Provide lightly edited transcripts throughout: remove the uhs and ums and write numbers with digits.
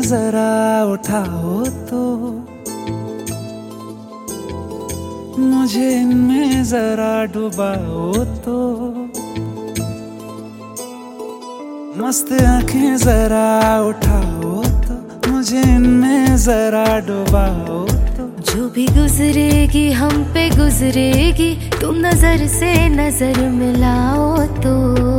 जरा उठाओ तो, मुझे इनमें जरा डुबाओ तो, मस्त आंखें जरा उठाओ तो, मुझे इनमें जरा डुबाओ तो। जो भी गुजरेगी हम पे गुजरेगी, तुम नजर से नजर मिलाओ तो।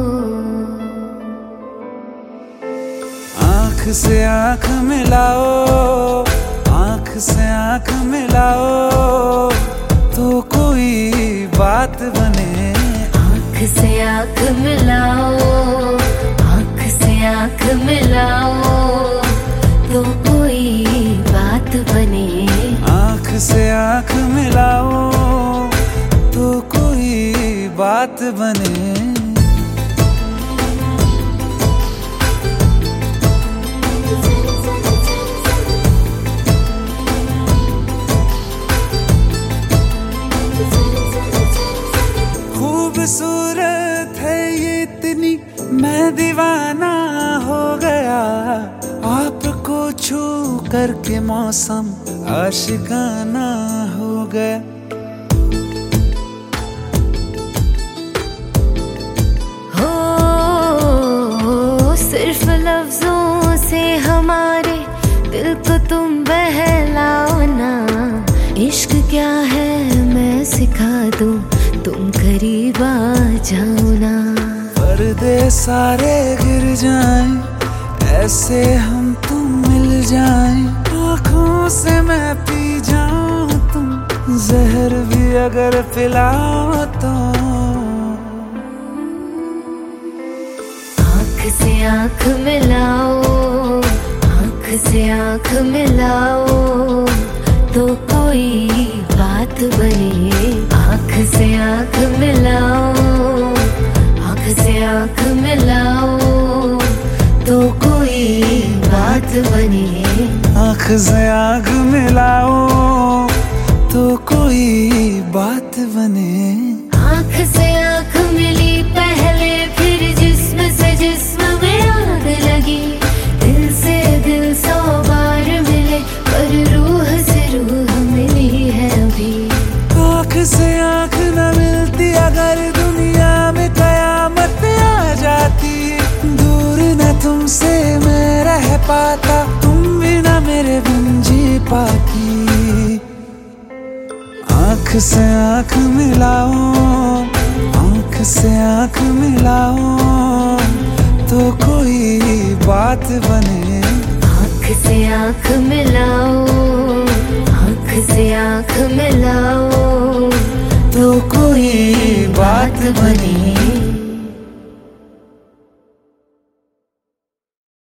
आंख से आंख मिलाओ, आंख से आंख मिलाओ तो कोई बात बने। आंख से आंख मिलाओ, आंख से आंख मिलाओ तो कोई बात बने। आंख से आंख मिलाओ तो कोई बात बने। खूबसूरत है ये इतनी, मैं दीवाना हो गया। आपको छू करके मौसम आशिकाना हो गया। हो सिर्फ लफ्जों से हमारे दिल को तुम बहलाओ ना। इश्क क्या है मैं सिखा दूं, तुम करीब आ जाओ ना। पर्दे सारे गिर जाएं, ऐसे हम तुम मिल जाएं। आँखों से मैं पी जाऊं तुम, जहर भी अगर पिलाओ तो। आँख से आँख मिलाओ, आँख से आँख मिलाओ तो कोई बात बने। आँख से आँख मिलाओ, आँख से आँख मिलाओ तो कोई बात बने। आँख से आँख मिलाओ तो कोई बात बने। आँख से आँख मिली पहले, फिर जिस्म से जिस्म में आग लगी। दिल से दिल 100 बार मिले, पर रूह से रूह मिली है अभी। आँख से आँख न मिलती अगर दुनिया में कयामत आ जाती। दूर न तुमसे मैं रह पाता, तुम भी न मेरे बिन जी पाती। आँख से आँख मिलाओ, आँख से आँख मिलाओ तो कोई बात बने। आँख से आँख मिलाओ, आँख से आँख मिलाओ तो कोई बात बने।